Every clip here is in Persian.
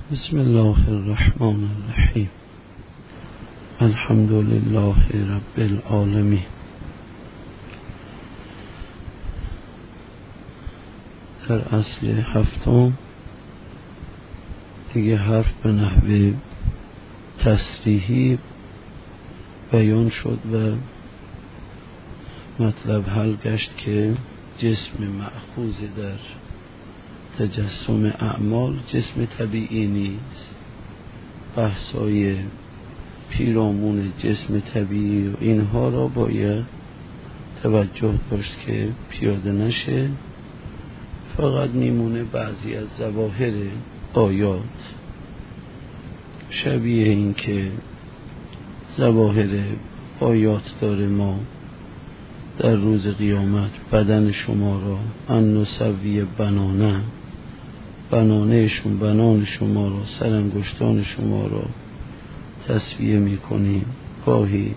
بسم الله الرحمن الرحیم. الحمد لله رب العالمین. در اصل هفتم دیگه حرف به نحوه تصریحی بیان شد و مطلب حل گشت که جسم مأخوذ در تجسم اعمال جسم طبیعی نیست. بحثای پیرامون جسم طبیعی و اینها را باید توجه داشت که پیاده نشه. فقط میمونه بعضی از ظواهر آیات شبیه این که ظواهر آیات داره ما در روز قیامت بدن شما را ان نسوی بنانهشون بنان شما را سرانگشتان شما را تسویه میکنیم. گاهی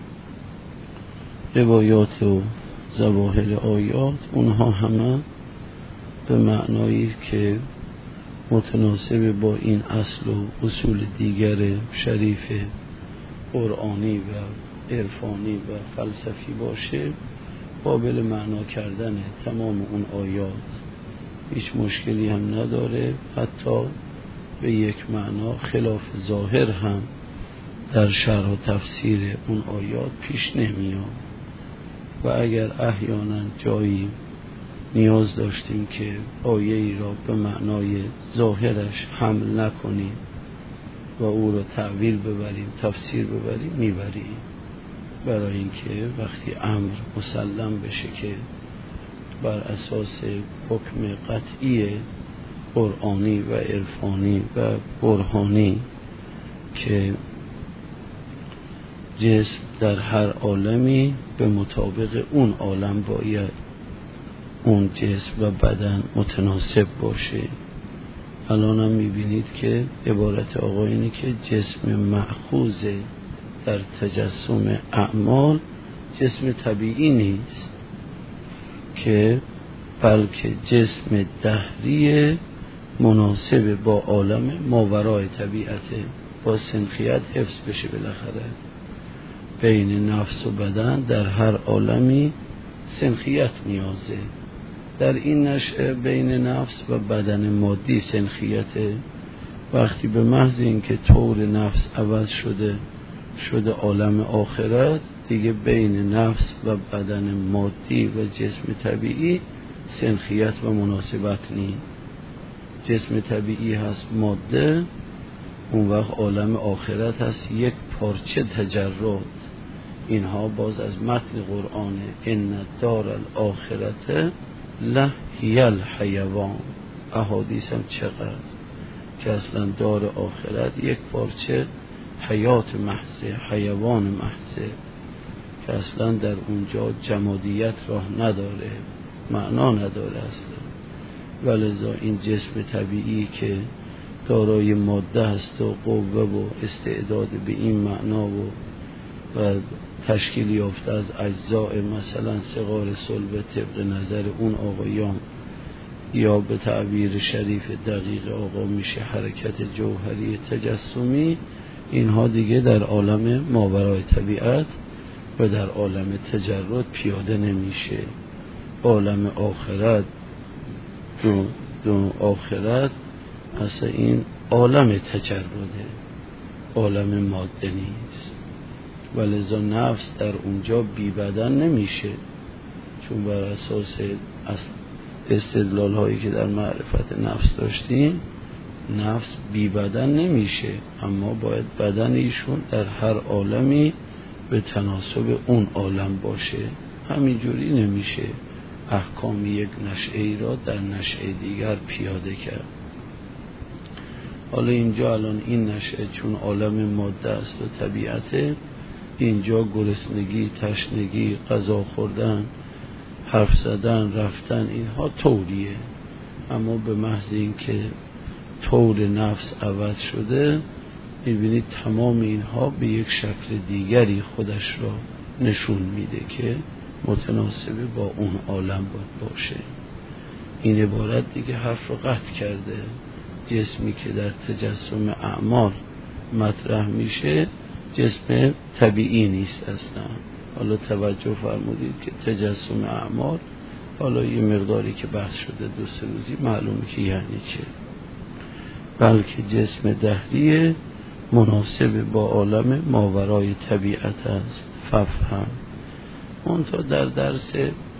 روایات و ظواهر آیات اونها همه به معنایی که متناسب با این اصل و اصول دیگر شریف قرآنی و عرفانی و فلسفی باشه قابل معنا کردن تمام اون آیات، هیچ مشکلی هم نداره. حتی به یک معنا خلاف ظاهر هم در شرح و تفسیر اون آیات پیش نمیاد و اگر احیانا جایی نیاز داشتیم که آیه ای را به معنای ظاهرش حمل نکنیم و او را تعویل ببریم تفسیر ببریم میبریم، برای اینکه وقتی امر مسلم بشه که بر اساس حکم قطعی قرآنی و عرفانی و برهانی که جسم در هر عالمی به مطابق اون عالم باید اون جسم و بدن متناسب باشه. الان هم میبینید که عبارت آقا اینه که جسم مأخوذ در تجسم اعمال جسم طبیعی نیست که بلکه جسم دهری مناسب با عالم ماورای طبیعته، با سنخیت حفظ بشه. بالاخره بین نفس و بدن در هر عالمی سنخیت نیازه. در این نشأه بین نفس و بدن مادی سنخیته. وقتی به محض اینکه طور نفس عوض شده عالم آخرت، دیگه بین نفس و بدن مادی و جسم طبیعی سنخیت و مناسبت نیست. جسم طبیعی هست ماده، اون وقت عالم آخرت هست یک پارچه تجرد. اینها باز از متن قرآنه. ان دار الاخرت لهی الحیوان. احادیث هم چقدر که اصلا دار آخرت یک پارچه حیات محضه، حیوان محضه، که اصلا در اونجا جمادیت راه نداره، معنا نداره اصلا. ولذا این جسم طبیعی که دارای ماده هست و قوه و استعداد به این معنا و تشکیل یافته از اجزاء مثلا صغار صلب طبق نظر اون آقایان، یا به تعبیر شریف دقیق آقا میشه حرکت جوهری تجسمی. اینها دیگه در عالم ماورای طبیعت و در عالم تجرد پیاده نمیشه. عالم آخرت دو آخرت اصلا این عالم تجرده، عالم ماده نیست. ولذا نفس در اونجا بی بدن نمیشه، چون بر اساس استدلال هایی که در معرفت نفس داشتیم نفس بی بدن نمیشه، اما باید بدن ایشون در هر عالمی به تناسب اون عالم باشه. همینجوری نمیشه احکام یک نشأه‌ای را در نشأه دیگر پیاده کرد. حالا اینجا الان این نشأه چون عالم ماده است و طبیعته، اینجا گرسنگی، تشنگی، غذا خوردن، حرف زدن، رفتن، اینها طوریه. اما به محض این که طور نفس عوض شده، میبینید تمام اینها به یک شکل دیگری خودش را نشون میده که متناسب با اون عالم باید باشه. این عبارت دیگه حرف رو قطع کرده. جسمی که در تجسم اعمال مطرح میشه جسم طبیعی نیست اصلا. حالا توجه فرمودید که تجسم اعمال، حالا یه مقداری که بحث شده 2-3 روزی معلومه که یعنی چه، بلکه جسم دهریه مناسب با عالم ماورای طبیعت است. ففهم منتها در درس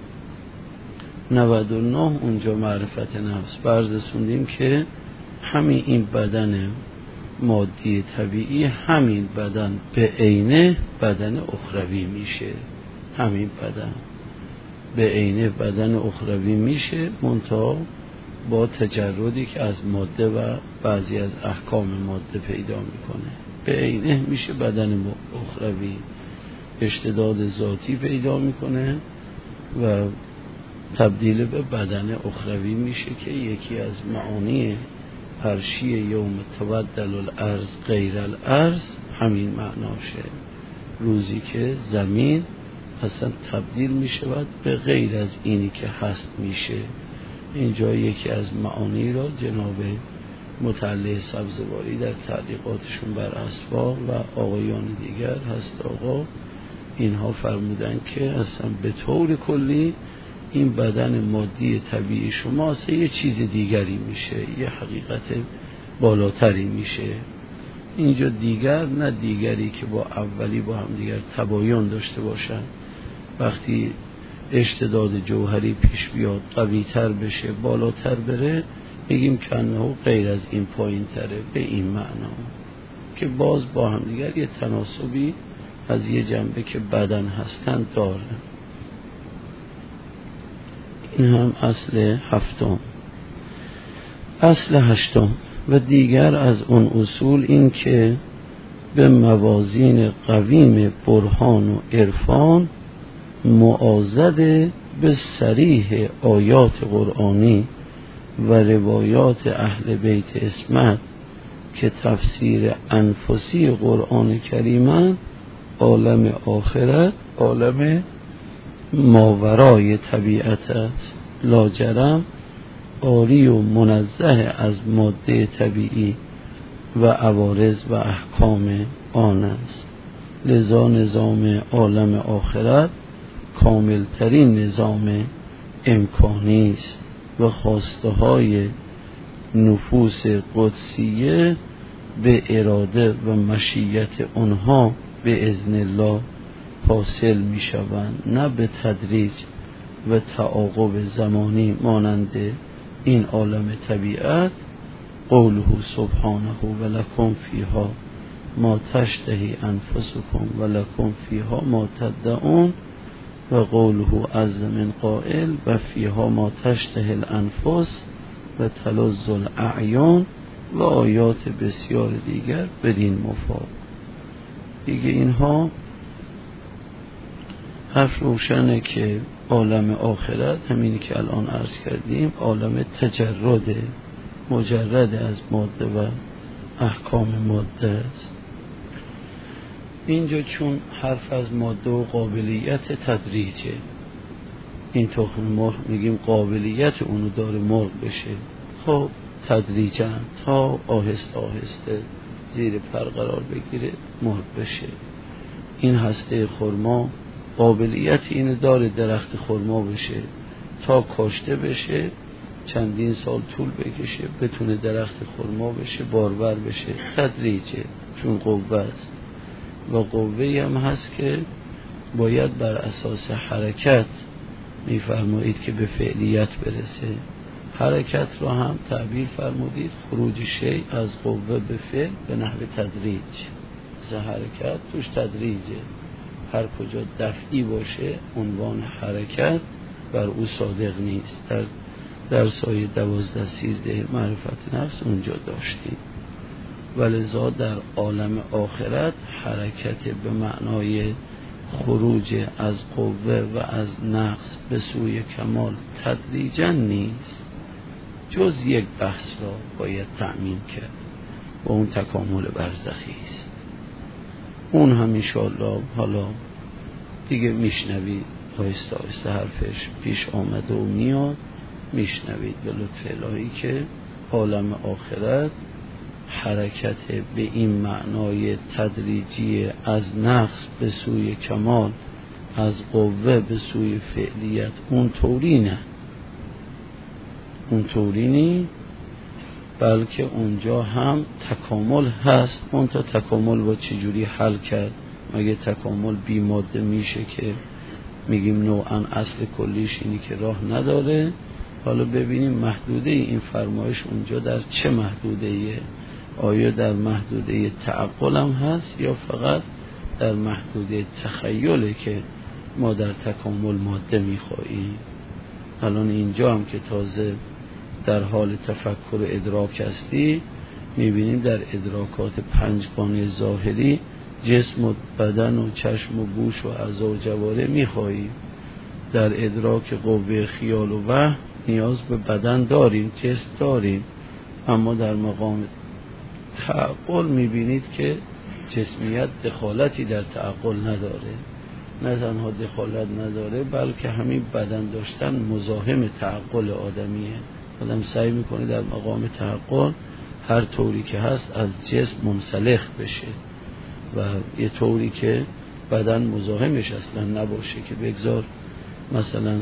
99 اونجا معرفت نفس برزسوندیم که همین این بدن مادی طبیعی، همین بدن به عینه بدن اخروی میشه. همین بدن به عینه بدن اخروی میشه، منتها با تجردی که از ماده و بعضی از احکام ماده پیدا میکنه. به عینه میشه بدن اخروی، اشتداد ذاتی پیدا میکنه و تبدیل به بدن اخروی میشه که یکی از معانی عرشی یوم تبدل الارض غیر الارض همین معناشه. روزی که زمین اصلا تبدیل میشود به غیر از اینی که هست میشه. اینجا یکی از معانی را جناب متعلی سبزواری در تعلیقاتشون بر اسفار و آقایان دیگر هست آقا اینها فرمودن که اصلا به طور کلی این بدن مادی طبیعی شما اصلا یه چیز دیگری میشه، یه حقیقت بالاتری میشه. اینجا دیگر نه دیگری که با اولی با هم دیگر تباین داشته باشن، وقتی اشتداد جوهری پیش بیاد قوی تر بشه بالاتر بره بگیم کنه غیر از این پایین تره، به این معنا که باز با هم دیگر یه تناسبی از یه جنبه که بدن هستن داره. این هم اصل 7. اصل 8 و دیگر از اون اصول این که به موازین قویم برهان و عرفان معاضد به صریح آیات قرآنی و روایات اهل بیت اسمت که تفسیر انفسی قرآن کریمن، عالم آخرت عالم ماورای طبیعت است، لاجرم عاری و منزه از ماده طبیعی و عوارض و احکام آن است. لذا نظام عالم آخرت کاملترین نظام امکانی است و خواسته های نفوس قدسیه به اراده و مشیت آنها به اذن الله حاصل می شوند، نه به تدریج و تعاقب زمانی مانند این عالم طبیعت. قوله سبحانه و لکم فیها ما تشتهی انفسکم و لکم فیها ما تدعون و قوله عز من قائل و فیها ما تشتهی الانفس و تلذ الاعیان و آیات بسیار دیگر بدین مفاد. دیگه اینها حرف روشنه که عالم آخرت همینی که الان عرض کردیم عالم تجرده، مجرد از ماده و احکام ماده است. اینجا چون حرف از ماده و قابلیت تدریجه، این تخم مرغ میگیم قابلیت اونو داره مرغ بشه، خب تدریجاً تا آهسته آهسته زیر پر قرار بگیره مرغ بشه. این هسته خرما قابلیت اینو داره درخت خرما بشه، تا کاشته بشه چندین سال طول بکشه بتونه درخت خرما بشه بارور بشه. تدریجه چون قوه است و قوه هم هست که باید بر اساس حرکت میفرمایید که به فعلیت برسه. حرکت رو هم تعبیر فرمودید خروج شیء از قوه به فعل به نحو تدریج. حرکت توش تدریجه، هر کجا دفعی باشه عنوان حرکت بر او صادق نیست. در درسای 12-13 معرفت نفس اونجا داشتیم. ولذا در عالم آخرت حرکت به معنای خروج از قوه و از نقص به سوی کمال تدریجا نیست، جز یک بحث را باید تأمین کرد و اون تکامل برزخی است. اون هم انشاءالله حالا دیگه میشنوید آهسته آهسته حرفش پیش آمده و میاد، میشنوید به لطف الهی که عالم آخرت حرکت به این معنای تدریجی از نقص به سوی کمال، از قوه به سوی فعلیت، اون طوری نی، بلکه اونجا هم تکامل هست. اون تا تکامل با چجوری حل کرد؟ مگه تکامل بی ماده میشه که میگیم نوعا اصل کلیش اینی که راه نداره؟ حالا ببینیم محدوده این فرمایش اونجا در چه محدوده‌ایه؟ آیا در محدوده تعقل هم هست یا فقط در محدوده تخیله که ما در تکامل ماده میخواییم؟ الان اینجا هم که تازه در حال تفکر و ادراک هستی، میبینیم در ادراکات پنجگانه ظاهری جسم و بدن و چشم و گوش و اعضا و جواره میخواییم. در ادراک قوه خیال و وهم نیاز به بدن داریم، جسم داریم، اما در مقام تعقل میبینید که جسمیت دخالتی در تعقل نداره. نه تنها دخالت نداره، بلکه همین بدن داشتن مزاحم تعقل آدمیه. آدم سعی میکنه در مقام تعقل هر طوری که هست از جسم منسلخ بشه و یه طوری که بدن مزاحمش اصلا نباشه، که بگذار مثلا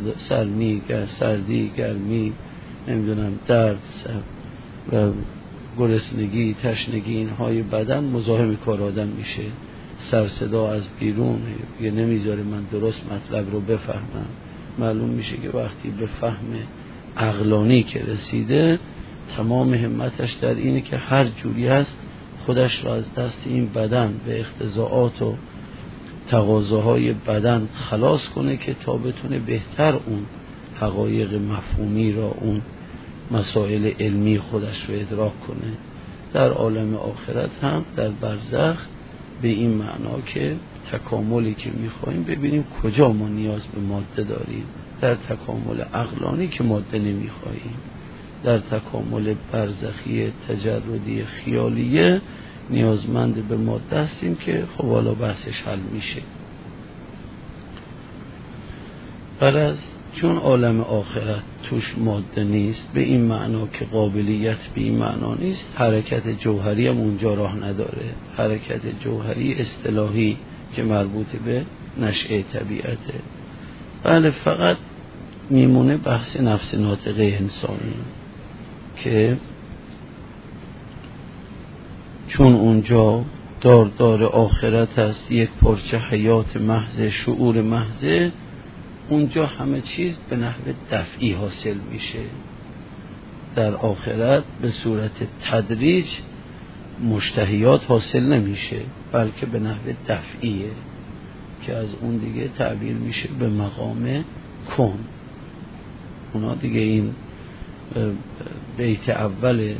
سردی، گرمی، نمیدونم درد و گرسنگی، تشنگی، اینهای بدن مزاحم کار آدم میشه. سر صدا از بیرون یه نمیذاره من درست مطلب رو بفهمم. معلوم میشه که وقتی به فهم عقلانی که رسیده، تمام همتش در اینه که هر جوری هست خودش را از دست این بدن به اقتضاعات و تقاضاهای بدن خلاص کنه که تا بتونه بهتر اون حقایق مفهومی را، اون مسائل علمی خودش رو ادراک کنه. در عالم آخرت هم در برزخ به این معنا که تکاملی که میخواییم ببینیم کجا ما نیاز به ماده داریم. در تکامل عقلانی که ماده نمیخواییم، در تکامل برزخی تجردی خیالیه نیازمند به ماده هستیم که خب حالا بحثش حل میشه. غرض چون عالم آخرت توش ماده نیست، به این معنا که قابلیت به این معنا نیست، حرکت جوهری هم اونجا راه نداره. حرکت جوهری اصطلاحی که مربوط به نشأه طبیعته. بله، فقط میمونه بحث نفس ناطقه انسانی که چون اونجا دار آخرت هست، یک پرچه حیات محض، شعور محض، اونجا همه چیز به نحو دفعی حاصل میشه. در آخرت به صورت تدریج مشتهیات حاصل نمیشه، بلکه به نحو دفعیه که از اون دیگه تعبیر میشه به مقام کن. اونا دیگه این بیت اول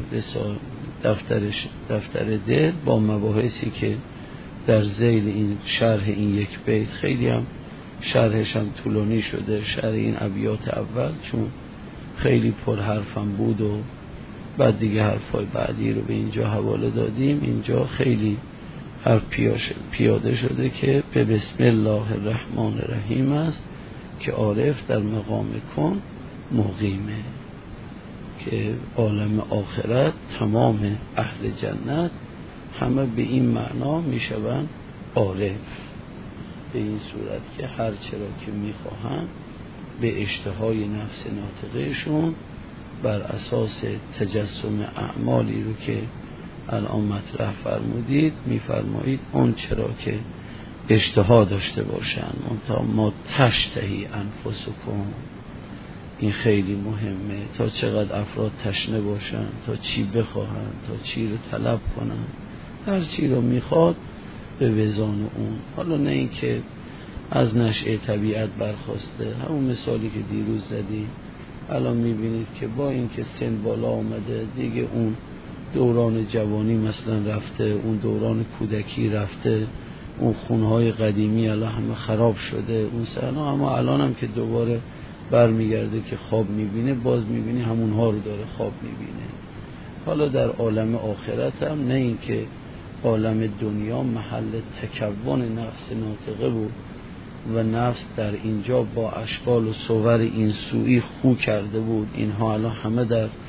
دفتر دل با مباحثی که در ذیل این شرح این یک بیت، خیلی هم شرحش هم طولانی شده، شرح این ابیات اول، چون خیلی پر حرفم بود و بعد دیگه حرفای بعدی رو به اینجا حواله دادیم. اینجا خیلی حرف پیاده شده که به بسم الله الرحمن الرحیم است که عارف در مقام کن مقیمه، که عالم آخرت تمام اهل جنت همه به این معنا میشوند عارف، به این صورت که هر چرا که میخواهند به اشتهای نفس ناطقهشون بر اساس تجسم اعمالی رو که الان مطرح فرمودید میفرمایید اون چرا که اشتها داشته باشند. ما تشتهی انفسکم، این خیلی مهمه، تا چقدر افراد تشنه باشن، تا چی بخواهن، تا چی رو طلب کنن، هر چی رو میخواد به وزان اون. حالا نه این که از نشأه طبیعت برخواسته، همون مثالی که دیروز زدیم. الان میبینید که با این که سن بالا آمده دیگه، اون دوران جوانی مثلا رفته، اون دوران کودکی رفته، اون خونهای قدیمی الان همه خراب شده، اون سنا، اما الان هم که دوباره برمیگرده که خواب میبینه، باز میبینه همونها رو داره خواب میبینه. حالا در عالم آخرت هم نه این که عالم دنیا محل تکون نفس ناطقه بود و نفس در اینجا با اشکال و صور این سوئی خو کرده بود، اینها الان همه در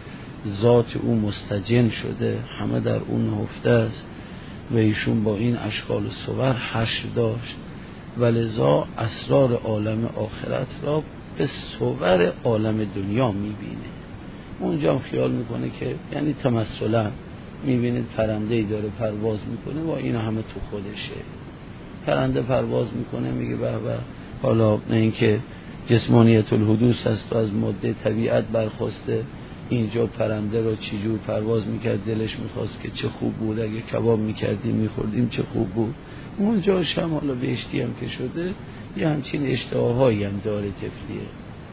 ذات او مستجن شده، همه در اون نهفته است و ایشون با این اشکال و صور حشر داشت و لذا اسرار عالم آخرت را به صور عالم دنیا میبینه. اونجا هم خیال میکنه که یعنی تمثلا میبینید پرنده‌ای داره پرواز میکنه و اینا همه تو خودشه. پرنده پرواز میکنه میگه به به، حالا نه اینکه جسمانیت الحدوث است و از ماده طبیعت برخواسته، اینجا پرنده رو چجور پرواز میکرد، دلش میخواست که چه خوب بود اگه کباب میکردیم میخوردیم چه خوب بود. اونجا هم حالا بهشتی هم که شده یه همچین اشتهاهایی هم داره طفلیه.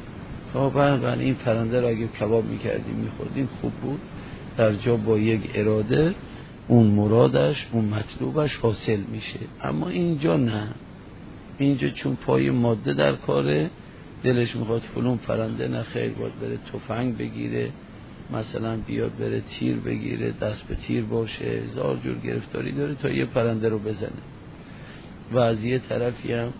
بعد این پرنده رو اگه کباب میکردیم میخوردیم خوب بود، در جا با یک اراده اون مرادش اون مطلوبش حاصل میشه. اما اینجا نه، اینجا چون پای ماده در کاره، دلش میخواد فلون پرنده، نه خیر، باید بره تفنگ بگیره، مثلا بیاد بره تیر بگیره، دست به تیر باشه، هزار جور گرفتاری داره تا یه پرنده رو بزنه. و از یه طرفی هم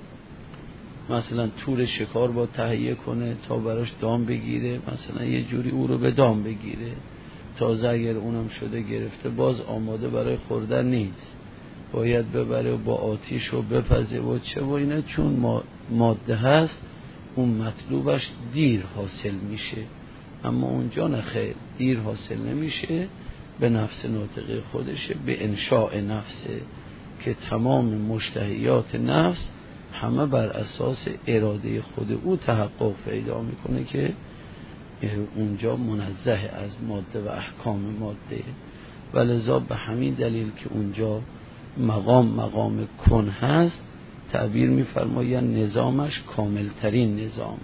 مثلا تور شکار با تهیه کنه تا براش دام بگیره، مثلا یه جوری او رو به دام بگیره. تازه اگر اونم شده گرفته باز آماده برای خوردن نیست، باید ببره و با آتیش رو بپزه و چه و اینه. چون ماده هست اون مطلوبش دیر حاصل میشه، اما اونجا نخیر، دیر حاصل نمیشه، به نفس ناطقه خودشه، به انشاء نفسه که تمام مشتهیات نفس همه بر اساس اراده خود او تحقق پیدا میکنه که اونجا منزه از ماده و احکام ماده. و لذا به همین دلیل که اونجا مقام کن هست، تعبیر میفرماید نظامش کاملترین نظامه.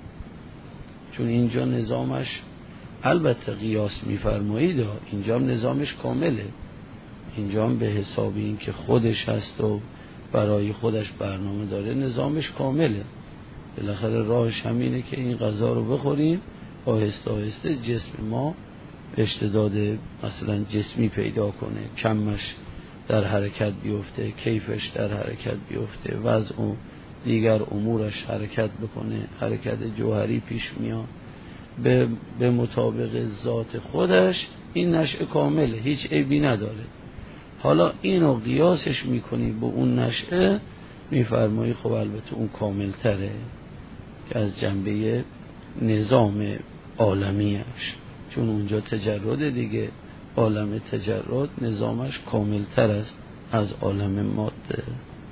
چون اینجا نظامش البته قیاس میفرمایید، اینجا هم نظامش کامله، اینجا هم به حساب این که خودش هست و برای خودش برنامه داره، نظامش کامله. بالاخره راهش همینه که این غذا رو بخوریم، آهسته آهسته جسم ما اشتداد مثلا جسمی پیدا کنه، کمش در حرکت بیفته، کیفش در حرکت بیفته، وضع و دیگر امورش حرکت بکنه، حرکت جوهری پیش میاد به مطابق ذات خودش. این نشأه کامله، هیچ عیبی نداره. حالا اینو قیاسش میکنی به اون نشأه، میفرمایی خب البته اون کامل تره که از جنبه نظام عالمیش، چون اونجا تجرد دیگه، عالم تجرد نظامش کامل تر است از عالم ماده.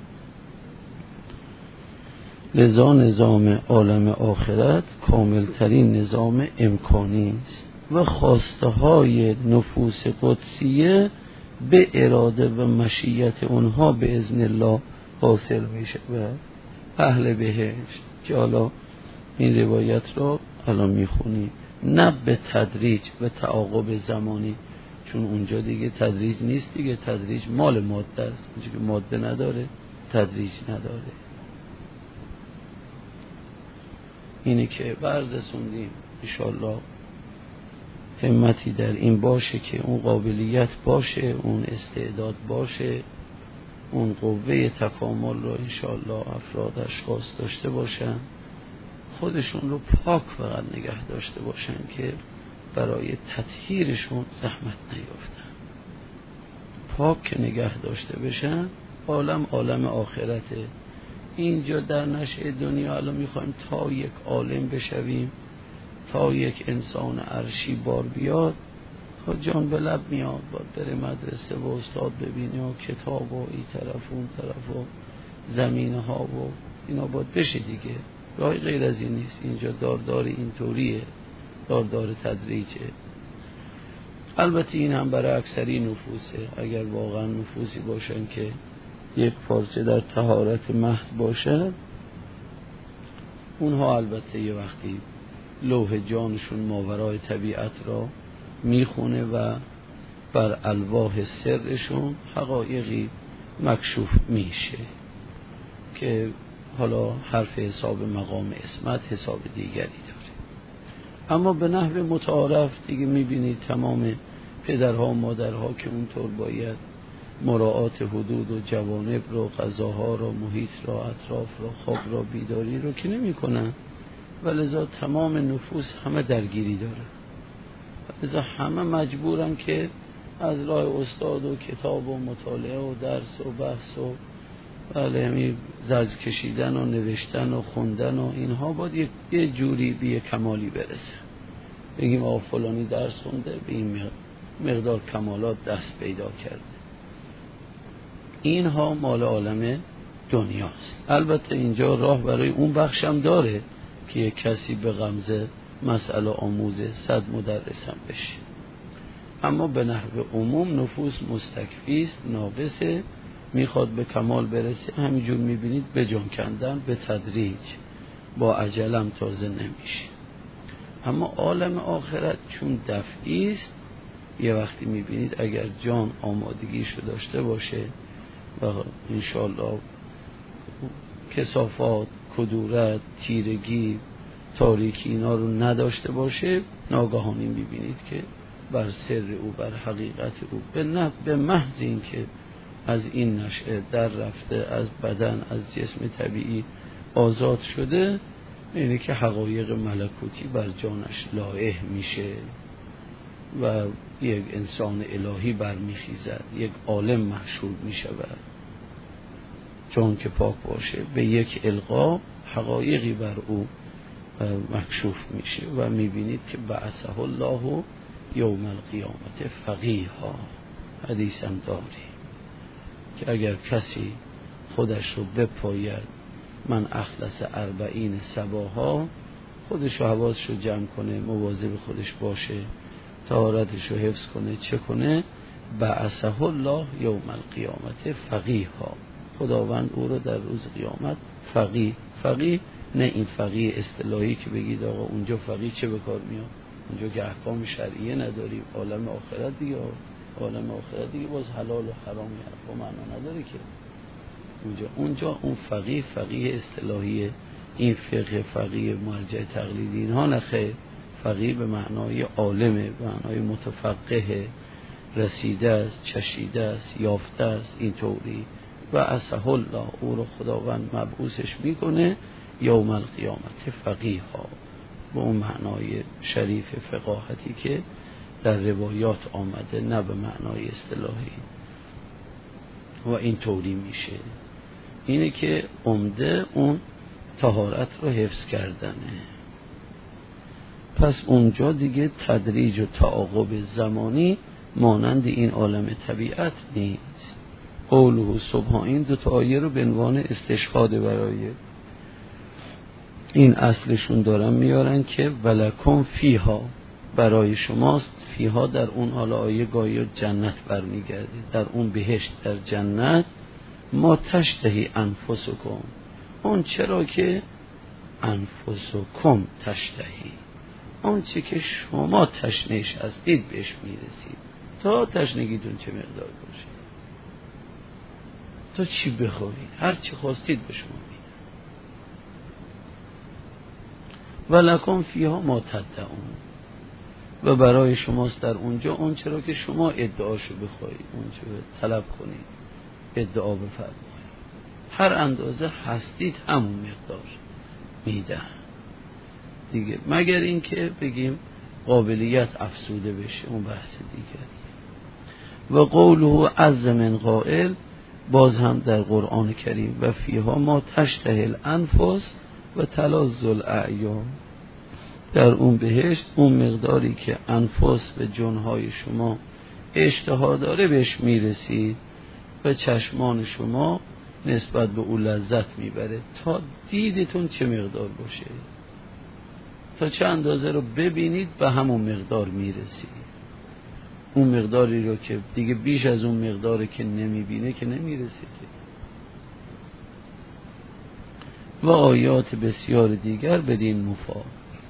لذا نظام عالم آخرت کامل ترین نظام امکانی است و خواسته های نفوس قدسیه به اراده و مشیت اونها به اذن الله حاصل میشه و اهل بهشت. که حالا این روایت رو الان میخونی، نه به تدریج به تعاقب زمانی، چون اونجا دیگه تدریج نیست دیگه، تدریج مال ماده است، اونجا که ماده نداره تدریج نداره. اینه که برزسوندیم انشالله همتی در این باشه که اون قابلیت باشه، اون استعداد باشه، اون قوه تکامل رو انشالله افراد اشخاص داشته باشن، خودشون رو پاک فقط نگه داشته باشن که برای تطهیرشون زحمت نیفتن. پاک نگه داشته بشن. عالم آخرته. اینجا در نشأه دنیا الان میخوایم تا یک عالم بشویم، تا یک انسان عرشی بار بیاد، خود جان به لب میاد، باید بره مدرسه و استاد ببینی و کتاب و این طرف و اون طرف و زمینه ها و اینا باید بشه دیگه. راه غیر از این نیست. اینجا داردار اینطوریه، داردار تدریجه. البته این هم برای اکثری نفوسه. اگر واقعا نفوسی باشن که یک پارچه در طهارت محض باشن، اونها البته یه وقتی لوح جانشون ماورای طبیعت را میخونه و بر الواح سرشون حقایقی مکشوف میشه که حالا حرف حساب مقام اسمت حساب دیگری داره. اما به نحو متعارف دیگه میبینید تمام پدرها و مادرها که اونطور باید مراعات حدود و جوانب رو، غذاها رو، محیط رو، اطراف رو، خواب رو، بیداری رو که نمی کنن و لذا تمام نفوس همه درگیری داره. لذا همه مجبورن که از راه استاد و کتاب و مطالعه و درس و بحث و همین زجر کشیدن و نوشتن و خوندن و اینها باید یه جوری به کمالی برسه. بگیم آقا فلانی درس خونده، به این مقدار کمالات دست پیدا کرده. اینها مال عالم دنیاست. البته اینجا راه برای اون بخشم داره که یک کسی به غمزه مسئله آموزه 100 مدرس هم بشه، اما به نحو عموم نفوس مستکفیست، ناقصه، میخواد به کمال برسه. همینجور میبینید به جان کندن به تدریج، با عجلم تازه نمیشه. اما عالم آخرت چون دفعی است، یه وقتی میبینید اگر جان آمادگیشو داشته باشه و انشاءالله کثافات، کدورت، تیرگی، تاریکی اینا رو نداشته باشه، ناگهانی میبینید که بر سر او، بر حقیقت او، به محض این که از این نشأه در رفته، از بدن، از جسم طبیعی آزاد شده، اینه که حقایق ملکوتی بر جانش لایح میشه و یک انسان الهی برمیخیزد، یک عالم محشور میشود. جان که پاک باشه به یک القا حقایقی بر او مکشوف میشه و میبینید که بعثه الله یوم القیامت فقیها. حدیث هم داری که اگر کسی خودش رو بپاید، من اخلص 40 صباحا، خودش رو حواسش رو جمع کنه، مواظب خودش باشه، طهارتش رو حفظ کنه، چه کنه، بعثه الله یوم القیامت فقیها. خداوند او رو در روز قیامت فقیه نه این فقیه اصطلاحی که بگید آقا اونجا فقیه چه به کار میاد، اونجا که احکام شرعیه نداریم. عالم آخرت دیگه باز حلال و حرامی حرفا معنا نداره که اونجا اون فقیه اصطلاحیه. این فقه فقیه مرجع تقلیدی اینها نخه. فقیه به معنای عالمه، به معنای متفقه، رسیده است، چشیده است، یافته است. اینطوری و اسه الله، او رو خداوند مبعوثش میکنه یوم القیامت فقیها، به اون معنای شریف فقاهتی که در روایات آمده، نه به معنای اصطلاحی. و این طوری میشه. اینه که عمده اون طهارت رو حفظ کردنه. پس اونجا دیگه تدریج و تعاقب زمانی مانند این عالم طبیعت نیست. قوله سبحان، این دو تا آیه رو به عنوان استشهاد برای این اصلشون دارن میارن که ولکم فیها، برای شماست. فیها در اون حال آیه گاهی جنت برمیگرده، در اون بهشت، در جنت. ما تشتهی انفسکم، اون چرا که انفسکم تشتهی، اون چی که شما تشنهش هستید بهش میرسید. تا تشنگیتون چه مقدار باشه، تا چی بخورید، هر چی خواستید به شما میدن. ولکم فیها ما تدعون، و برای شماست در اونجا اون چرا که شما ادعاشو بخواهید، اون چرا طلب کنید، ادعا بفرمایید. هر اندازه هستید همون مقدار میدن دیگه، مگر این که بگیم قابلیت افسوده بشه، اون بحث دیگری. و قوله عز من قائل، باز هم در قرآن کریم، و فیها ما تشتهی الانفس و تلذ الاعیان، در اون بهشت اون مقداری که انفس به جنهای شما اشتها داره بهش میرسید و چشمان شما نسبت به اون لذت میبره. تا دیدتون چه مقدار باشه، تا چه اندازه رو ببینید به همون مقدار میرسید. اون مقداری رو که دیگه بیش از اون مقداری که نمیبینه که نمیرسید. و آیات بسیار دیگر بدین مفاد.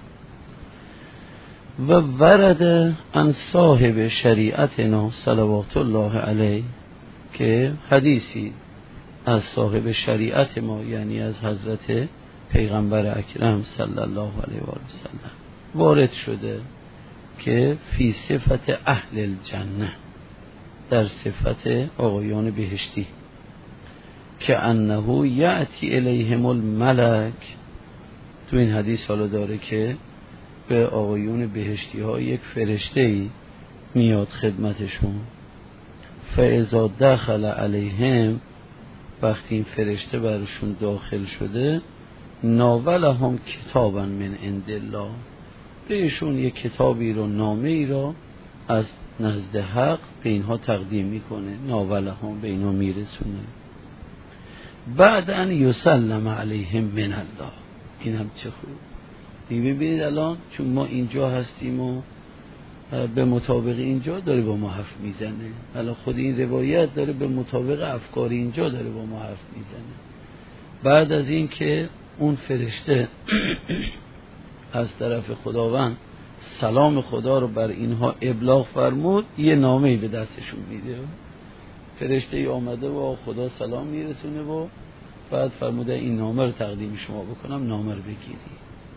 و ورد عن صاحب شریعتنا صلوات الله علیه، که حدیثی از صاحب شریعت ما، یعنی از حضرت پیغمبر اکرم صلی الله علیه و سلم وارد شده که فی صفت اهل الجنه، در صفت آقایان بهشتی، که انه یأتی الیهم الملک. تو این حدیث حالا داره که به آقایون بهشتی ها یک فرشته‌ای میاد خدمتشون، فاذا دخل علیهم، وقتی این فرشته برشون داخل شده، ناولهم کتابا من عند الله، بهشون یک کتابی رو، نامه ای را از نزد حق به اینها تقدیم میکنه، ناولهم به اینها میرسونه. بعد ان یسلم علیهم من الله، این هم چه خوب. دیگه ببینید الان چون ما اینجا هستیم و به مطابق اینجا داره با ما حرف میزنه، الان خود این روایت داره به مطابق افکار اینجا داره با ما حرف میزنه. بعد از این که اون فرشته از طرف خداوند سلام خدا رو بر اینها ابلاغ فرمود، یه نامه‌ای به دستشون میده، فرشته ای آمده و خدا سلام میرسونه و بعد فرموده این نامه رو تقدیم شما بکنم، نامه رو بگیری.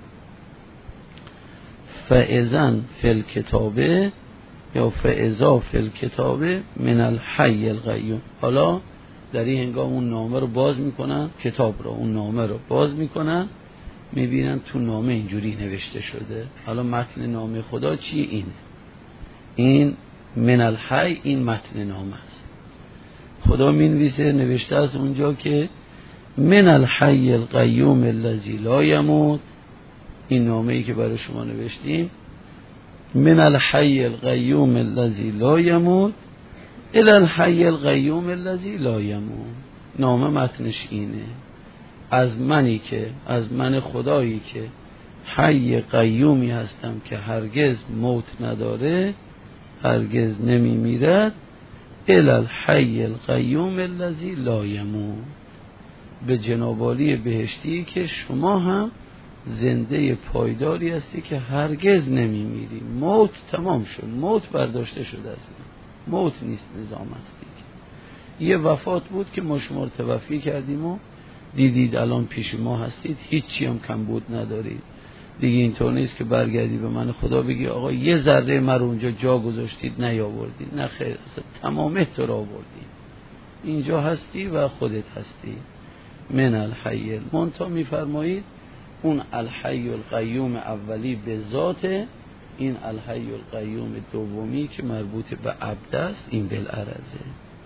فاذن فی الکتابه یا فاذا فی الکتابه من الحی القیوم، حالا در این هنگام اون نامه رو باز میکنن، کتاب رو، اون نامه رو باز میکنن، میبینن تو نامه اینجوری نوشته شده. حالا متن نامه خدا چیه؟ اینه، این من الحی، این متن نامه است. خدا مینویسه، نوشته از اونجا که من الحی القیوم الذی لا یموت، این نامه‌ای که برای شما نوشتیم، من الحی القیوم الذی لا یموت الی الحی القیوم الذی لا یموت. نامه متنش اینه، از منی که، از من خدایی که حی قیومی هستم که هرگز موت نداره، هرگز نمی میرد، الی الحی القیوم الذی لا یموت، به جناب عالی بهشتی که شما هم زنده پایداری هستی که هرگز نمی میری. موت تمام شد، موت برداشته شده است، موت نیست، نظام است دیگه. یه وفات بود که ما شما رو توفی کردیم و دیدید الان پیش ما هستید، هیچی هم کم بود ندارید دیگه. اینطور نیست که برگردی به من خدا بگی آقا یه ذره من رو اونجا جا گذاشتید نیاوردید، نه خیر، تمامه تو را آوردید، اینجا هستی و خودت هستی. من الحی، منتها میفرمایید اون الحی القیوم اولی به ذات، این الحی القیوم دومی که مربوط به عبد است، این بالعرضه.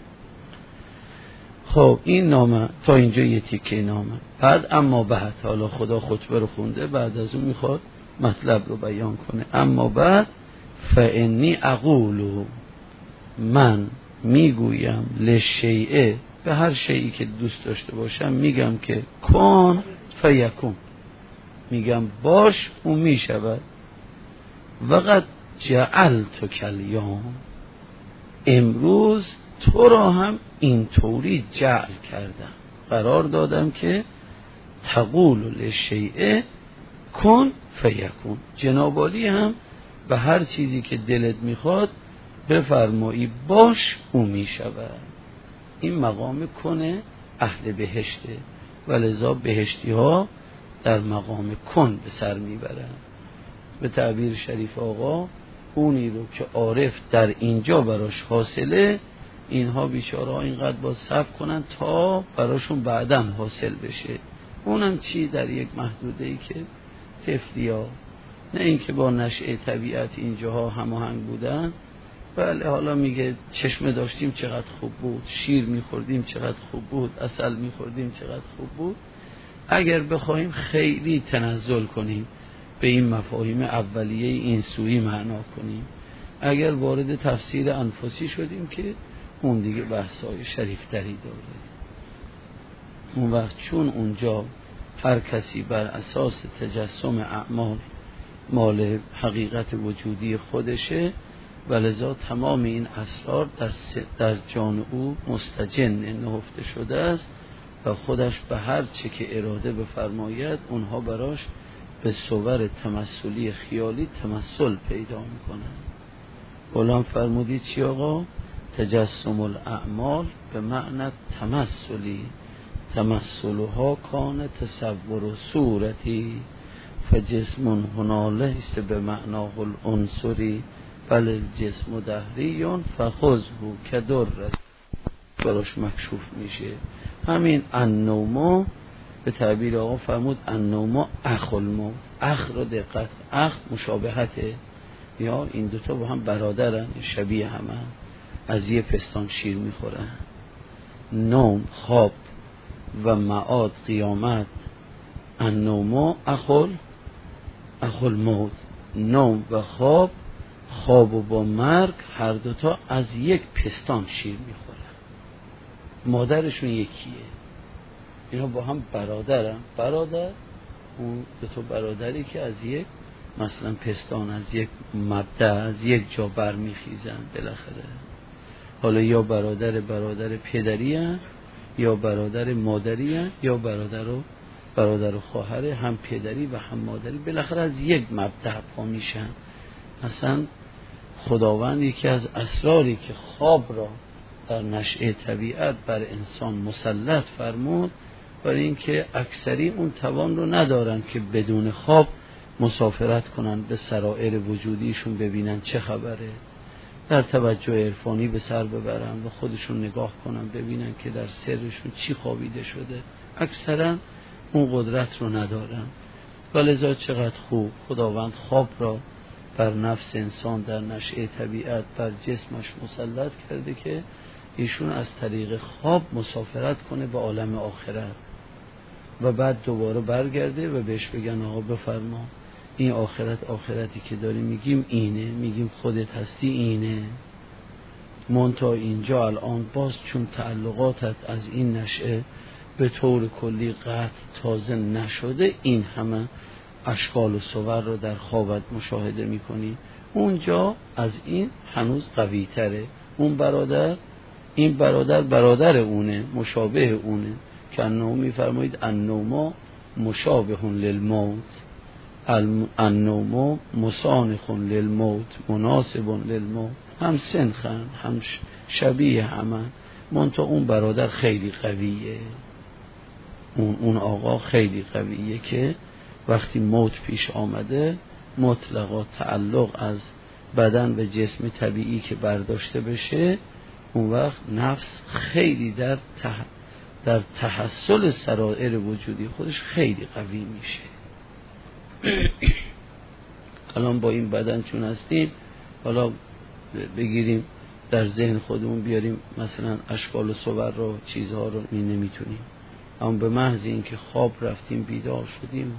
خب این نامه تا اینجا یه تیکه نامه. بعد اما بعد، حالا خدا خطبه رو خونده، بعد از اون میخواد مطلب رو بیان کنه. اما بعد فانی اقول، من میگویم لشیء، به هر شیئی که دوست داشته باشم میگم که کن فیکون، میگم باش اون میشود. وقد جعلتک الیوم، امروز تو را هم اینطوری جعل کردم، قرار دادم که تقول للشیء کن فیکون، جناب عالی هم به هر چیزی که دلت میخواد بفرمایی باش او میشود. این مقام کنه اهل بهشته، ولذا بهشتی ها در مقام کن به سر میبرن. به تعبیر شریف آقا، اونی رو که عارف در اینجا براش حاصله، اینها بیچاره ها اینقدر با صبر کنن تا براشون بعداً حاصل بشه. اونم چی؟ در یک محدوده ای که طفلی ها، نه این که با نشأه طبیعت اینجاها هماهنگ بودن. بله حالا میگه چشمه داشتیم چقدر خوب بود، شیر میخوردیم چقدر خوب بود، عسل میخوردیم چقدر خوب بود. اگر بخوایم خیلی تنزل کنیم به این مفاهیم اولیه این سوی معنا کنیم، اگر وارد تفسیر انفسی شدیم که اون دیگه بحثای شریفتری داره. اون وقت چون اونجا هر کسی بر اساس تجسم اعمال مال حقیقت وجودی خودشه، ولذا تمام این اسرار در جان او مستجن نهفته شده است و خودش به هر چه که اراده بفرماید اونها براش به صور تمثلی خیالی تمثل پیدا میکنن. غلام فرمودید چی آقا؟ تجسم الاعمال به معنی تمثلی، تمثلها کان تصور و صورتی، فجسم هنا لیس به معناه العنصری، بل الجسم دهریون فخذه کدرت، براش مکشوف میشه. همین النوم به تعبیر آقا فرمود النوم اخ الموت. اخ رو دقت، اخ مشابهته، یا این دوتا با هم برادرن، شبیه همه، از یه پستان شیر میخورن. نوم خواب و معاد قیامت. النوم اخ الموت. نوم و خواب و با مرگ هر دوتا از یک پستان شیر میخورن، مادرشون یکیه، اینا با هم برادرن. برادر اون دوتا برادری که از یک مثلا پستان، از یک مبدأ، از یک جا برمیخیزن بالاخره. حالا یا برادر پدری هن، یا برادر مادری هن، یا برادر و خواهر هم پدری و هم مادری، بالاخره از یک مبدأ پا میشن. مثلا خداوند یکی از اسراری که خواب را در نشأه طبیعت بر انسان مسلط فرمود، برای اینکه اکثری اون توان رو ندارن که بدون خواب مسافرت کنن به سرائر وجودیشون، ببینن چه خبره، در توجه عرفانی به سر ببرن و خودشون نگاه کنن ببینن که در سرشون چی خوابیده شده. اکثرا اون قدرت رو ندارن. ولذا چقدر خوب خداوند خواب را بر نفس انسان در نشأه طبیعت بر جسمش مسلط کرده که ایشون از طریق خواب مسافرت کنه به عالم آخرت و بعد دوباره برگرده و بهش بگن آقا بفرما این آخرتی که داری میگیم اینه، میگیم خودت هستی اینه. منتها اینجا الان باز چون تعلقاتت از این نشأه به طور کلی قطع تازه نشده، این همه اشکال و صور رو در خوابت مشاهده میکنی. اونجا از این هنوز قوی تره. اون برادر، این برادر اونه، مشابه اونه، که النوم میفرمایید النوم مشابه للموت، النوم مسانخ للموت مناسب للموت. هم سنخن، هم شبیه همه، منتها اون برادر خیلی قویه، اون آقا خیلی قویه که وقتی موت پیش آمده مطلقا تعلق از بدن به جسم طبیعی که برداشته بشه، اون وقت نفس خیلی در تحصل سرائر وجودی خودش خیلی قوی میشه. الان با این بدن چون هستیم، حالا بگیریم در ذهن خودمون بیاریم مثلا اشکال و صور رو، چیزها رو نمیتونیم، اما به محض این که خواب رفتیم بیدار شدیم،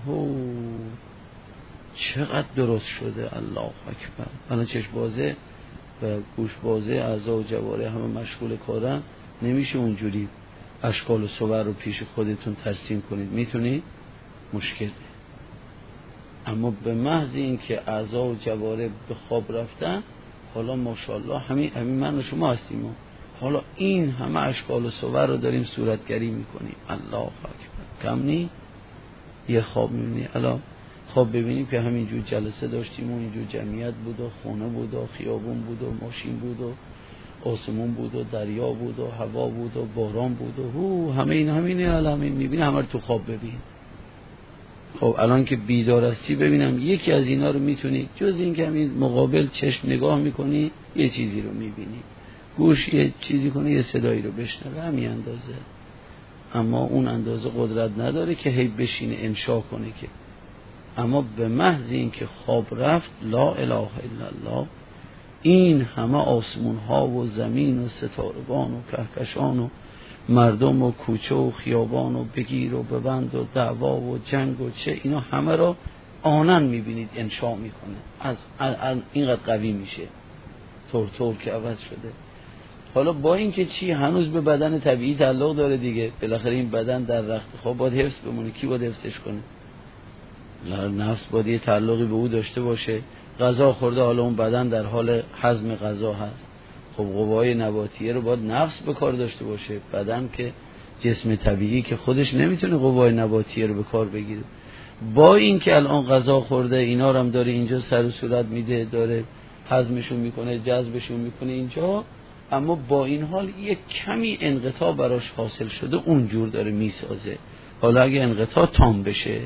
چقدر درست شده. الله اکبر. الان چشم بازه و گوش بازه، اعضا و جواره همه مشغول کارن، نمیشه اونجوری اشکال و صور رو پیش خودتون ترسیم کنید. میتونید؟ مشکله. اما به محض این که اعضا و جواره به خواب رفتن، حالا ماشاءالله همین من و شما هستیم، حالا این همه اشکال و صور رو داریم صورتگری میکنیم. الله اکبر. کم نی؟ یه خواب میبینی، الان خواب ببینیم که همینجور جلسه داشتیم و اینجور جمعیت بود و خونه بود و خیابون بود و ماشین بود و آسمون بود و دریا بود و هوا بود و باران بود و همینه. الان میبینی همه رو تو خواب ببین. خب الان که بیدار هستی ببینم یکی از اینا رو میتونی، جز این که همین مقابل چشم نگاه میکنی یه چیزی رو میبینی، گوش یه چیزی کنه یه صدایی رو بشنوه، همین اندازه. اما اون اندازه قدرت نداره که هی بشینه انشا کنه که. اما به محض این که خواب رفت، لا اله الا الله، این همه آسمون ها و زمین و ستارگان و کهکشان و مردم و کوچه و خیابان و بگیر و ببند و دعوا و جنگ و چه، اینا همه را آنن میبینید انشا میکنه. از اینقدر قوی میشه، طور که عوض شده. حالا با این که چی، هنوز به بدن طبیعی تعلق داره دیگه، بالاخره این بدن در رخت خواب باید حفظ بمونه. کی باید حفظش کنه؟ نفس باید یه تعلقی به او داشته باشه. غذا خورده، حالا اون بدن در حال هضم غذا هست، خب قوای نباتیه رو باید نفس به کار داشته باشه. بدن که جسم طبیعی که خودش نمیتونه قوای نباتیه رو به کار بگیره، با این که الان غذا خورده اینا رو هم داره اینجا سر و صورت میده، داره هضمشون میکنه، جذبشون میکنه اینجا، اما با این حال یک کمی انقطاع براش حاصل شده، اونجور داره میسازه. حالا اگه انقطاع تام بشه،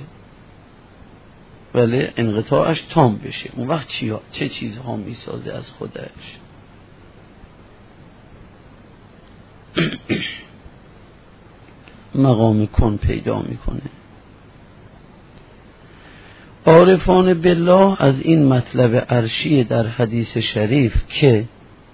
ولی انقطاعش تام بشه، اون وقت چه چیزها میسازه از خودش. مقام کن پیدا میکنه. عارفان بالله از این مطلب عرشی در حدیث شریف که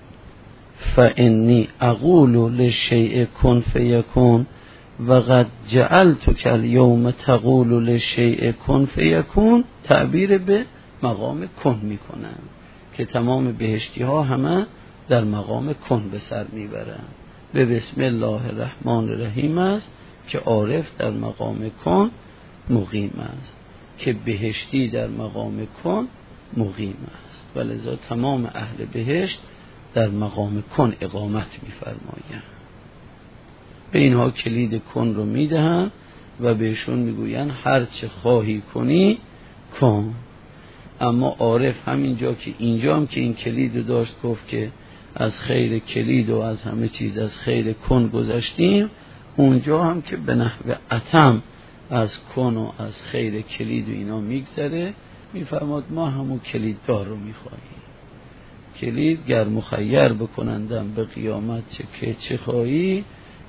فانی اقول للشیء کن فیکون و قد جعلتک الیوم تقول للشیء کن فیکون تعبیر به مقام کن میکنن که تمام بهشتی ها همه در مقام کن به سر میبرن. به بسم الله الرحمن الرحیم است که عارف در مقام کن مقیم است، که بهشتی در مقام کن مقیم است، ولذا تمام اهل بهشت در مقام کن اقامت می‌فرمایند. به اینها کلید کن رو میدهن و بهشون میگوین هر چه خواهی کنی کن. اما عارف همینجا که اینجا هم که این کلید رو داشت گفت که از خیر کلید و از همه چیز از خیر کن گذشتیم، اونجا هم که به نحو اتم از کن و از خیر کلید و اینا میگذره، میفرماد ما همون کلیددار رو میخواهیم. کلید گر مخیر بکنندم به قیامت چه خواهی،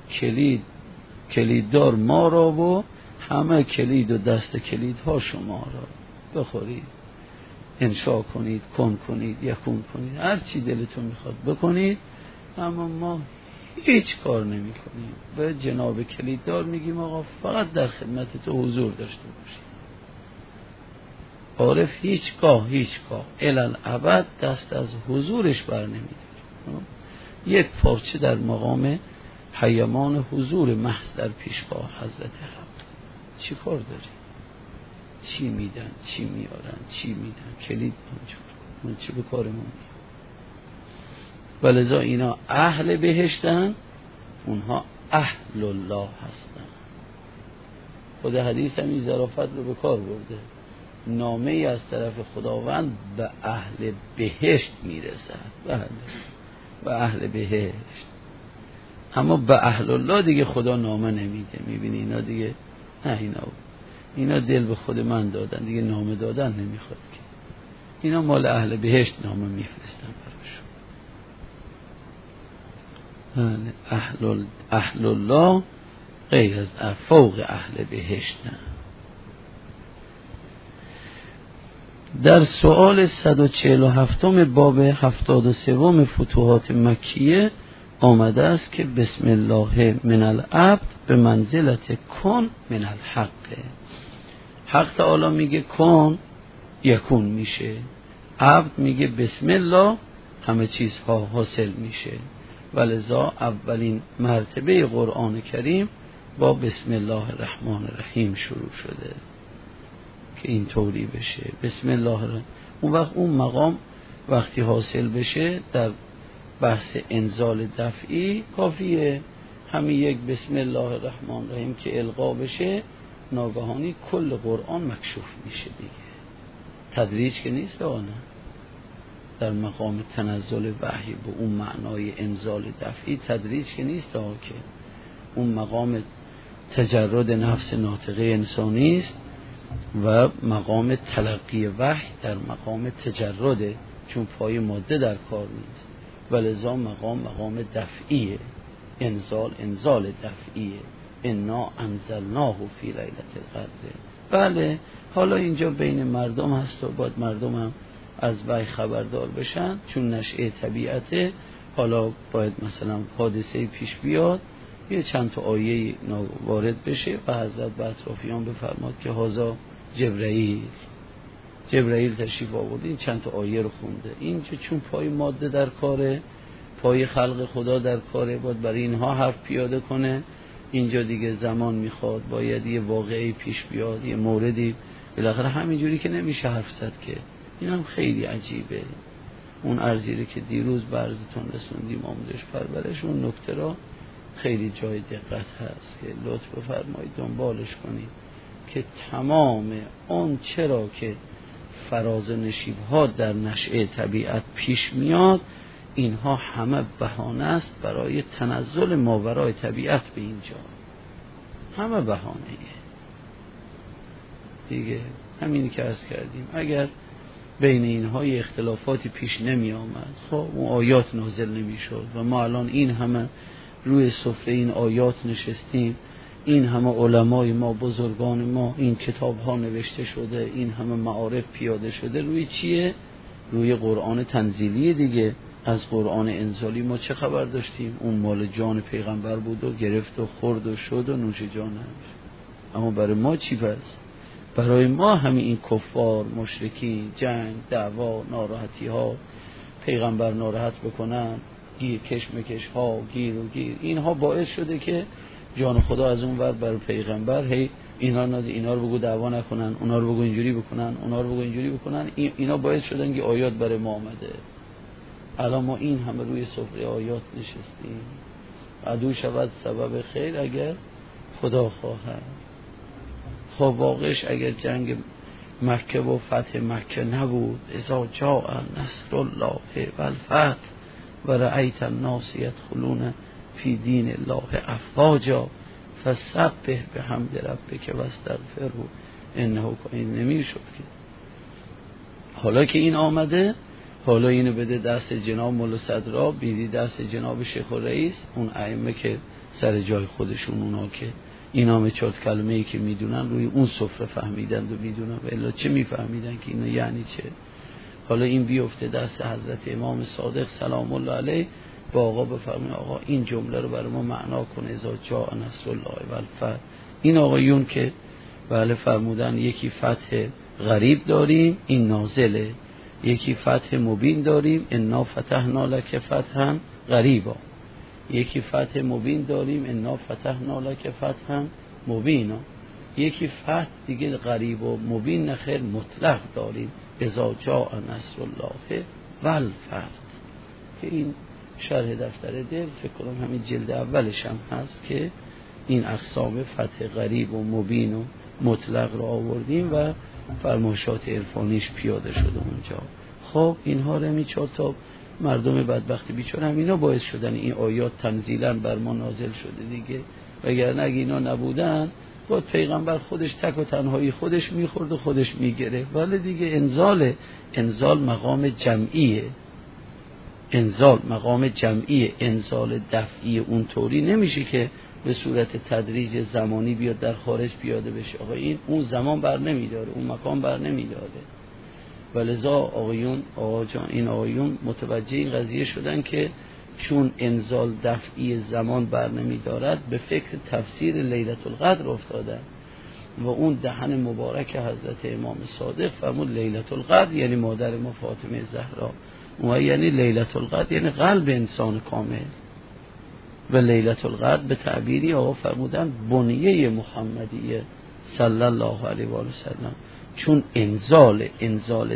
کلیددار ما را و همه کلید و دست کلیدها شما را بخورید، انشاء کنید، کن کنید، یکون کنید، هر چی دلتون میخواد بکنید، اما ما هیچ کار نمی کنیم. به جناب کلیددار میگیم آقا فقط در خدمت تو حضور داشته باشی. عارف هیچگاه الالعبد دست از حضورش بر نمیداره. یک پارچه در مقام حیمان حضور محض در پیشگاه حضرت حق. چی کار داری؟ چی میدن؟ چی میارن؟ چی میدن؟ کلید من چی به کارمون میاد؟ ولذا اینا اهل بهشتن، اونها اهل الله هستن. خود حدیث هم این ظرافت رو به کار برده. نامه ای از طرف خداوند به اهل بهشت میرسد. بله، به اهل بهشت. اما به اهل الله دیگه خدا نامه نمیده. میبینی اینا دیگه نه، اینا دل به خود من دادن دیگه، نامه دادن نمیخواد که. اینا مال اهل بهشت نامه میفرستن براشون. اهل الله غیر از فوق اهل بهشت نه. در سوال 147 باب 73 فتوحات مکیه آمده است که بسم الله من العبد به منزلت کن من الحق. حق تعالی میگه کن یکون میشه، عبد میگه بسم الله همه چیزها حاصل میشه. ولذا اولین مرتبه قرآن کریم با بسم الله الرحمن الرحیم شروع شده که این طوری بشه. بسم الله الرحمن. اون وقت اون مقام وقتی حاصل بشه در بحث انزال دفعی کافیه همین یک بسم الله الرحمن الرحیم که القا بشه، ناگهانی کل قرآن مکشوف میشه دیگه. تدریج که نیست آنه در مقام تنزل وحی به اون معنای انزال دفعی، تدریج که نیست که اون مقام تجرد نفس ناطقه انسانی است و مقام تلقی وحی در مقام تجرده، چون پای ماده در کار نیست. ولذا مقام دفعیه، انزال دفعیه. انا انزلناه فی لیلة القدر. بله، حالا اینجا بین مردم هست و باید مردم هم از وحی خبردار بشن، چون نشأه طبیعته. حالا باید مثلا حادثه پیش بیاد، یه چند تا آیه وارد بشه و حضرت به اطرافیان بفرماد که هذا جبرائیل تشریف آورده، این چند تا آیه رو خونده. اینجا چون پای ماده در کاره، پای خلق خدا در کاره، باید برای اینها حرف پیاده کنه. اینجا دیگه زمان میخواد، باید یه واقعی پیش بیاد، یه موردی. بالاخره همینجوری که نمیشه حرف زد که. این هم خیلی عجیبه. اون ارزیره که دیروز برزتون رسوندیم آموزش پرورش، اون نکته را خیلی جای دقت هست که لطف بفرمایید دنبالش کنید که تمام اون چرا که فراز نشیب‌ها در نشأه طبیعت پیش میاد، اینها همه بهانه است برای تنزل ماورای طبیعت به اینجا. همه بهانه‌ایه دیگه. همینی که عرض کردیم، اگر بین اینها اختلافاتی پیش نمی آمد، خب اون آیات نازل نمی شد و ما الان این همه روی سفره این آیات نشستیم این همه علمای ما، بزرگان ما، این کتاب ها نوشته شده، این همه معارف پیاده شده، روی چیه؟ روی قرآن تنزیلی دیگه. از قرآن انزالی ما چه خبر داشتیم؟ اون مال جان پیغمبر بود و گرفت و خورد و شد و نوش جانش. اما برای ما چی پس؟ برای ما همین این کفار، مشرکین، جنگ، دعوا، ناراحتی ها، پیغمبر ناراحت بکنن، گیر کشمکش ها، گیر و گیر، اینها باعث شده که جان خدا از اون ور برای پیغمبر هی اینا رو بگو دعوا نکنن، اونا رو بگو اینجوری بکنن، اونا رو بگو اینجوری بکنن. اینا باعث شدن که آیات برای ما آمده. الان ما این همه روی سفره آیات نشستیم. عدو شود سبب خیر اگر خدا خواهد. خب واقعش اگر جنگ مکه و فتح مکه نبود، اذا جاء نصر الله و الفتح و رأیت الناس یدخلون فی دین الله افواجا فسبح بحمد ربک و استغفره انه کان. نمیشد که حالا که این آمده، حالا اینو بده دست جناب مولا صدرا، بیدی دست جناب شیخ الرئیس، اون ائمه که سر جای خودشون، اونا که این نام چرت کلمه ای که میدونن روی اون سفره فهمیدند و میدونن، الا چه میفهمیدن که اینو یعنی چه. حالا این بیفته دست حضرت امام صادق سلام الله علیه، با آقا بفرمایید آقا این جمله رو برای ما معنا کنه، اذا جاء نصر الله و الفتح. این آقایون که بله فرمودن یکی فتح غریب داریم، این نازله، یکی فتح مبین داریم، انا فتحنا لک فتحا غریبا، یکی فتح مبین داریم، انا فتحنا لک فتحا مبینا، یکی فتح دیگه غریب و مبین نخیر مطلق داریم، اذا جاء نصر الله و الفتح. که این شرح دفتر دل فکر کنم همین جلد اولش هم هست که این اقسام فتح غریب و مبین و مطلق رو آوردیم و فرمایشات عرفانیش پیاده شده اونجا. خب اینها رو همین 4 تا مردم بدبختی بیچاره همینا باعث شدن این آیات تنزیلا بر ما نازل شده دیگه. وگرنه اگه اینا نبودن باید پیغمبر خودش تک و تنهایی خودش میخورد و خودش میگره. ولی دیگه انزال مقام جمعیه، انزال مقام جمعیه، انزال دفعی اونطوری نمیشه که به صورت تدریج زمانی بیاد در خارج پیاده بشه. آقا این اون زمان بر نمیداره، اون مکان بر نمیداره. ولذا آقا جان این آقایون متوجه این قضیه شدن که چون انزال دفعی زمان بر نمیدارد، به فکر تفسیر لیلة القدر افتادن و اون دهن مبارک حضرت امام صادق فرمود لیلة القدر یعنی مادر ما فاطمه زهرا، و یعنی لیلة القدر یعنی قلب انسان کامل. و لیلة القدر به تعبیری آقا فرمودن بنیه محمدیه صلی الله علیه و سلم، چون انزال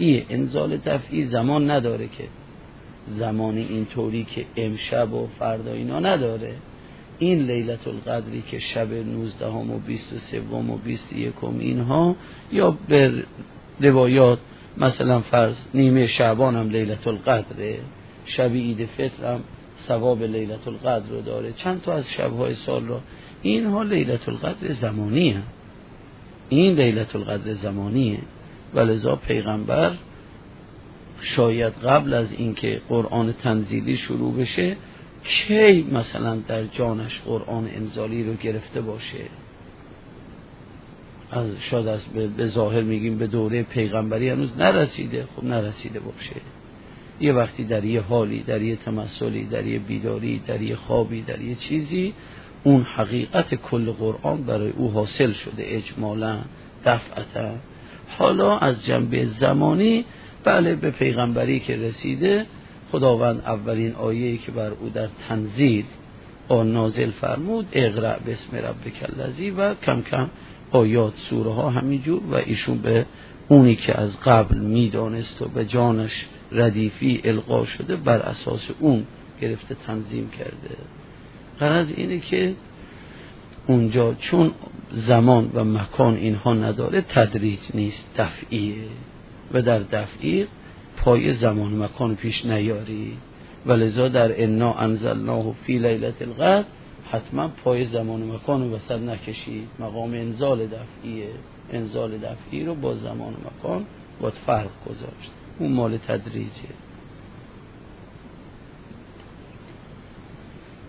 دفعی زمان نداره، که زمانی اینطوری که امشب و فردا اینا نداره. این لیلة القدری که شب 19 و 23 و 21 اینها، یا به روایات مثلا فرض نیمه شعبان هم لیلة القدره، شب عید فطر هم ثواب لیلة القدر رو داره، چند تا از شبهای سال رو، اینها لیلة القدر زمانی هم. این لیلة القدر زمانیه. ولذا پیغمبر شاید قبل از اینکه قرآن تنزیلی شروع بشه کی مثلا در جانش قرآن انزالی رو گرفته باشه، شاید از به ظاهر میگیم به دوره پیغمبری هنوز نرسیده، خب نرسیده باشه، یه وقتی در یه حالی، در یه تمثلی، در یه بیداری، در یه خوابی، در یه چیزی، اون حقیقت کل قرآن برای او حاصل شده اجمالا دفعتا. حالا از جنبه زمانی بله به پیغمبری که رسیده، خداوند اولین آیه‌ای که بر او در تنزیل آن نازل فرمود اقرأ باسم ربک الذی، و کم کم آیات سوره ها همینجور، و ایشون به اونی که از قبل میدانست و به جانش ردیفی القا شده بر اساس اون گرفته تنظیم کرده. غرض اینه که اونجا چون زمان و مکان اینها نداره، تدریج نیست، دفعیه، و در دفعی پای زمان و مکان پیش نیاری. ولذا در انا انزلناه فی لیلة القدر حتما پای زمان و مکان رو وسط نکشید، مقام انزال دفعیه، انزال دفعی رو با زمان و مکان باید فرق گذاشت، اون مال تدریجه.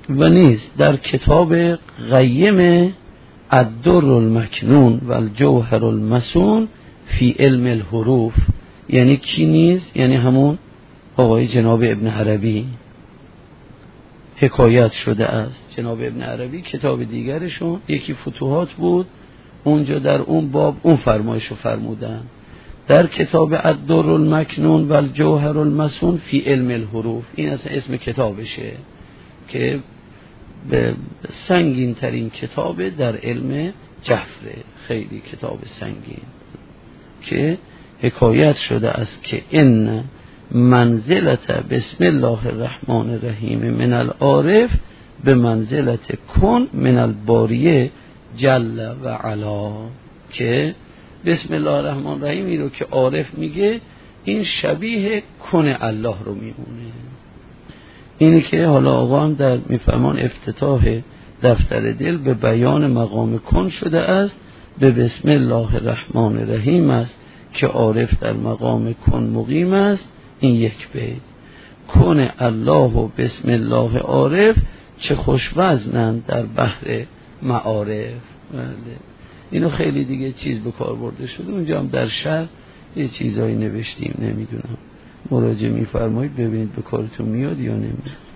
و نیز در کتاب قیم الدر المکنون و الجوهر المسون فی علم الحروف، یعنی کی نیز؟ یعنی همون آقای جناب ابن عربی حکایت شده است. جناب ابن عربی کتاب دیگرشون یکی فتوحات بود، اونجا در اون باب اون فرمایشو فرمودن در کتاب الدر المکنون و الجوهر المسون فی علم الحروف. این اصلا اسم کتابشه که به سنگین ترین کتاب در علم جفره، خیلی کتاب سنگین، که حکایت شده است که ان منزلت بسم الله الرحمن الرحیم من العارف به منزلت کن من الباریه جل و علا، که بسم الله الرحمن الرحیم رو که عارف میگه این شبیه کن الله رو میمونه. اینی که حالا آقا هم در میفرمان افتتاح دفتر دل به بیان مقام کن شده است، به بسم الله الرحمن الرحیم است که عارف در مقام کن مقیم است. این یک بیت کن الله و بسم الله عارف چه خوش وزنند در بحر معارف. اینو خیلی دیگه چیز به کار برده شده، اونجا هم در شرح یه چیزایی نوشتیم، نمیدونم مراجعه میفرمایید ببینید به کارتون میاد یا نمیاد.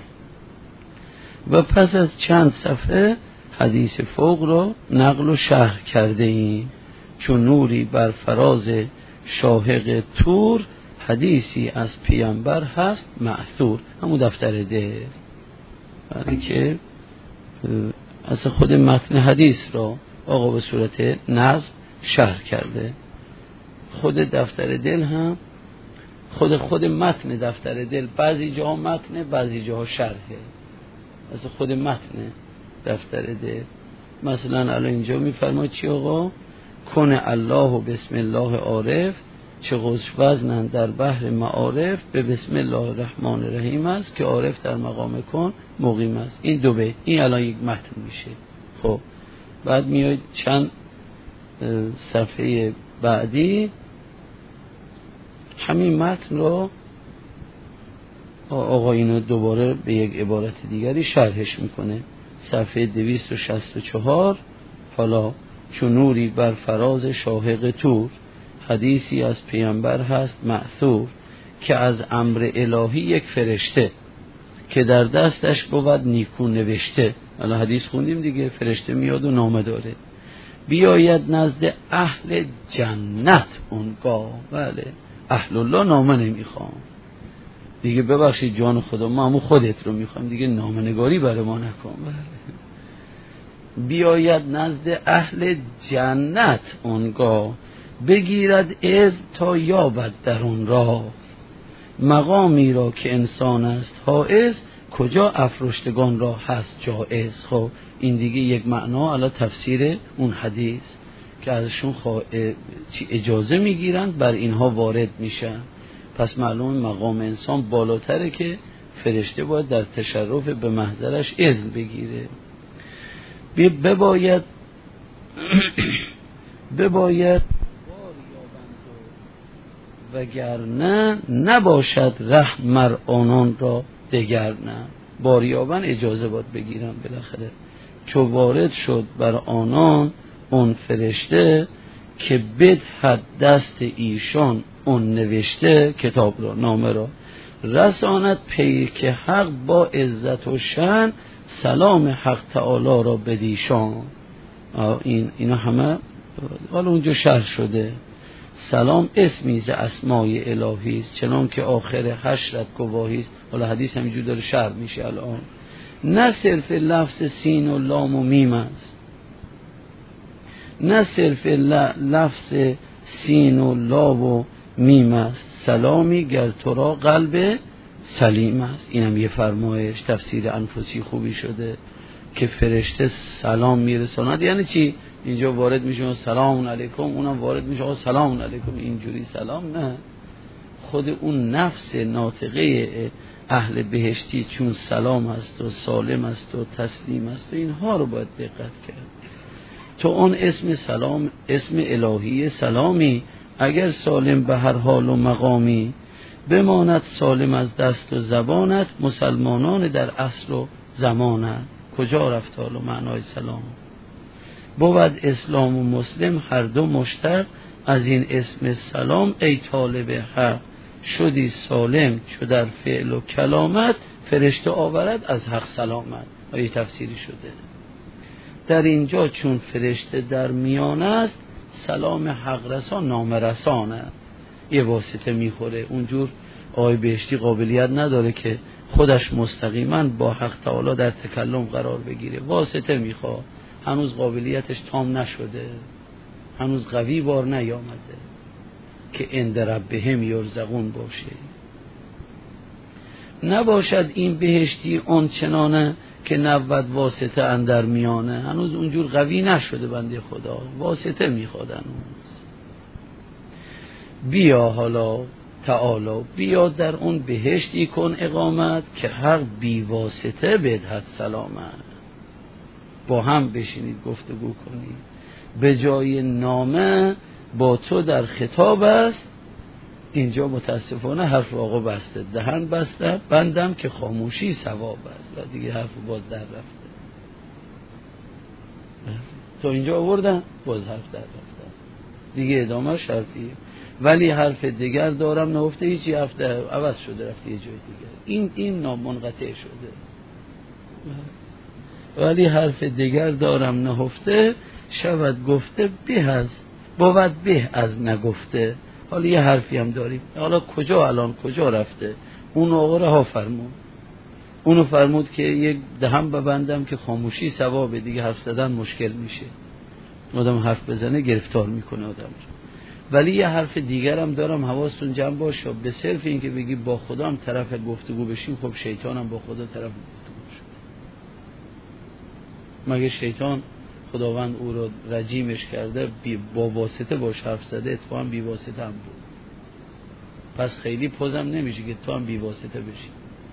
و پس از چند صفحه حدیث فوق را نقل و شرح کرده ایم، چون نوری بر فراز شاهق تور حدیثی از پیامبر هست مأثور، همون دفتر ده، ولی که اصلا خود متن حدیث را آقا به صورت نظم شرح کرده. خود دفتر دل هم خود متن دفتر دل بعضی جاها متنه بعضی جاها شرحه، از خود متن دفتر دل. مثلا الان اینجا میفرماید چی آقا؟ کن الله و بسم الله عارف چه خوش وزنند در بحر معارف به بسم الله الرحمن الرحیم است که عارف در مقام کن مقیم است. این دو بیت، این الان یک متن میشه. خب بعد میاید چند صفحه بعدی همین متن رو آقا اینو دوباره به یک عبارت دیگری شرحش میکنه. صفحه 264 حالا چون نوری بر فراز شاهق تور حدیثی از پیامبر هست مأثور که از امر الهی یک فرشته که در دستش بود نیکو نوشته. حالا حدیث خوندیم دیگه، فرشته میاد و نامه داره، بیاید نزد اهل جنت اونگاه. بله اهل الله نامه نمیخوام دیگه، ببخشید جان خدا ما همون خودت رو میخوام دیگه، نامه نگاری برای ما نکن. بله بیاید نزد اهل جنت اونگاه بگیرد اذن تا یابد در اون راه، مقامی را که انسان است حائز کجا افرشتگان را هست جائز. خب این دیگه یک معنا علی تفسیر اون حدیث که ازشون اجازه میگیرن بر اینها وارد میشن. پس معلوم مقام انسان بالاتره که فرشته باید در تشرف به محضرش اذن بگیره. بباید وگرنه نباشد ره مر آنان را دگر نه. باریابن اجازه باید بگیرن بالاخره. چو وارد شد بر آنان اون فرشته که بدهد دست ایشان اون نوشته کتاب را نامه را، رساند پی که حق با عزت و شان سلام حق تعالی را بدیشان. اینا همه حالا اونجا شرح شده. سلام اسمی ز اسمای الهی است چنان که آخر حشرت گواهی است. حالا حدیث همینجور داره شرح میشه الان. نه صرف لفظ سین و لام و میم است، نه صرف لفظ سین و لام و میم است، سلامی گر تو را قلب سلیم است. اینم یه فرمایش تفسیر انفسی خوبی شده که فرشته سلام میرساند. یعنی چی؟ اینجا وارد میشه سلام علیکم، اونم وارد میشه سلام علیکم، اینجوری سلام نه. خود اون نفس ناطقه اهل بهشتی چون سلام است و سالم است و تسلیم است و اینها رو باید دقت کرد. تو اون اسم سلام اسم الهی سلامی، اگر سالم به هر حال و مقامی، بماند سالم از دست و زبانت مسلمانان در اصل و زمانت کجا رفت حال و معنای سلام. بود اسلام و مسلم هر دو مشتق، از این اسم سلام ای طالب حق. شدی سالم چو در فعل و کلامت، فرشته آورد از حق سلامت. آیه تفسیری شده در اینجا. چون فرشته در میان است، سلام حق رسان نام رساند. یه واسطه میخوره. اونجور آقای بهشتی قابلیت نداره که خودش مستقیما با حق تعالی در تکلم قرار بگیره، واسطه میخواد. هنوز قابلیتش تام نشده، هنوز قوی بار نیامده که عند ربهم یرزقون باشه. نباشد این بهشتی آن چنانه که نبود واسطه اندر میانه. هنوز اونجور قوی نشده بنده خدا، واسطه میخواد هنوز. بیا حالا تعالی، بیا در اون بهشتی کن اقامت، که حق بی واسطه بدهد سلامت. با هم بشینید گفتگو کنید. به جای نامه با تو در خطاب است. اینجا متاسفانه حرف آقا بسته، دهن بسته، بندم که خاموشی ثواب است. و دیگه حرف باز در رفته. تو اینجا آوردن باز حرف در رفته دیگه، ادامه شرطیه. ولی حرف دیگر دارم نهفته، هیچی حرف عوض شده رفته یه جای دیگر. این نامنقطع شده. ولی حرف دیگر دارم نهفته، شود گفته به از بود به از نگفته. حالا یه حرفی هم داریم. حالا کجا الان کجا رفته؟ اون آقا رها فرمود. اونو فرمود که یک دهم ببندم که خاموشی ثوابه، دیگه حرف زدن مشکل میشه. آدم حرف بزنه گرفتار میکنه آدم. ولی یه حرف دیگر هم دارم، حواستون جمع باشه. به صرف این که بگی با خدا هم طرف گفتگو بشیم، خب شیطان هم با خدا طرف گفتگو شد. مگه شیطان خداوند او رو رجیمش کرده، با واسطه باش حرف زده، اتفاقا بی واسطه هم بود. پس خیلی پوزم نمیشه که تو هم بی واسطه بشی.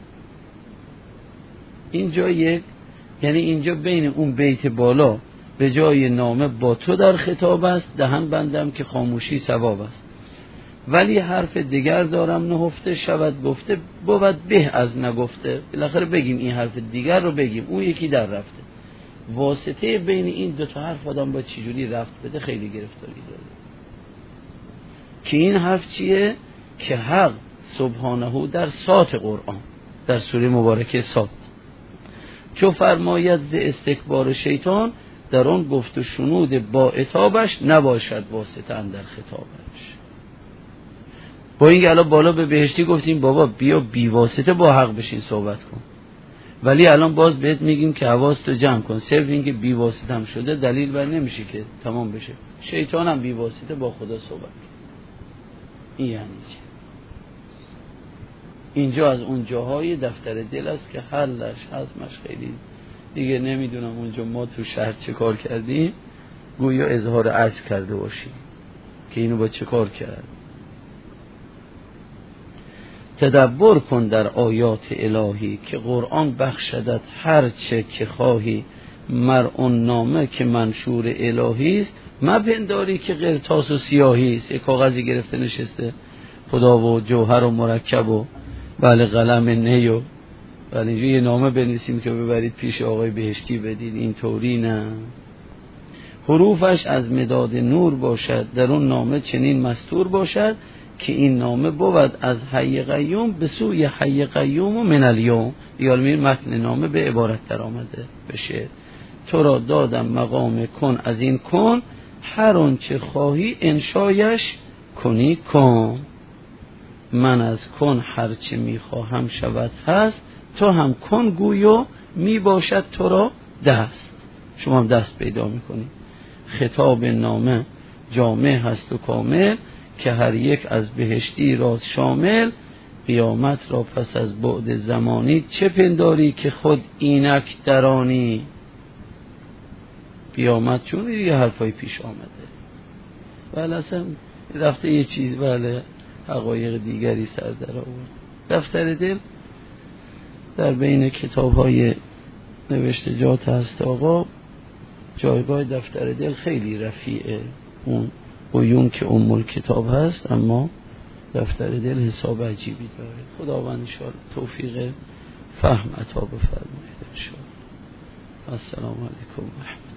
اینجا یعنی اینجا بین اون بیت بالا به جای نامه با تو در خطاب است، دهن بندم که خاموشی ثواب است. ولی حرف دیگر دارم نهفته، شود گفته بود به از نگفته. بالاخره بگیم این حرف دیگر رو بگیم، اون یکی در رفته. واسطه بین این دو تا حرف آدم با چجوری رفت بده خیلی گرفتاری داره. که این حرف چیه؟ که حق سبحانه در سات قرآن، در سوره مبارکه سات، چو فرماید ز استکبار شیطان، در آن گفت و شنود با عتابش، نباشد واسطه اندر خطابش. با این که الان بالا به بهشتی گفتیم بابا بیا بی واسطه با حق بشین صحبت کن، ولی الان باز بهت میگیم که حواستو جمع کن. صرف این که بی واسطه هم شده دلیل بر نمیشه که تمام بشه. شیطان هم بی واسطه با خدا صحبت کن. این یعنی چی؟ اینجا از اون جاهای دفتر دل است که حلش حزمش خیلی دیگه نمیدونم اونجا ما تو شهر چه کار کردیم، گویا اظهار عجز کرده باشیم که اینو با چه کار کرد. تدبر کن در آیات الهی، که قرآن بخشدت هر چه که خواهی. مرعون نامه که منشور الهی است، مپنداری که قرطاس و سیاهی است. یک کاغذی گرفته نشسته خدا و جوهر و مرکب و بله قلم نی و بله اینجا یه نامه بنویسیم که ببرید پیش آقای بهشتی بدید. این طوری نه. حروفش از مداد نور باشد، در اون نامه چنین مستور باشد که این نامه بود از حی قیوم به سوی حی قیوم و من الیوم. دیگه متن نامه به عبارت در آمده بشه. تو را دادم مقام کن، از این کن هر آن چه خواهی انشایش کنی کن. من از کن هر چه میخواهم شود هست، تو هم کن گویو می باشد تو را دست. شما هم دست پیدا میکنی. خطاب نامه جامع هست و کامل، که هر یک از بهشتی را شامل. قیامت را پس از بعد زمانی چه پنداری که خود اینک درانی. قیامت چون دیگه حرفای پیش آمده، ولی اصلا رفته یه چیز بله حقایق دیگری سر در آورد. دفتر دل در بین کتاب های نوشته جات هست آقا. جایگاه دفتر دل خیلی رفیعه، اون قیوم که ام کتاب هست، اما دفتر دل حساب عجیبی داره. خداوند ان شاءالله توفیق فهم عطا بفرماید. انشاءالله. السلام علیکم و رحمت الله.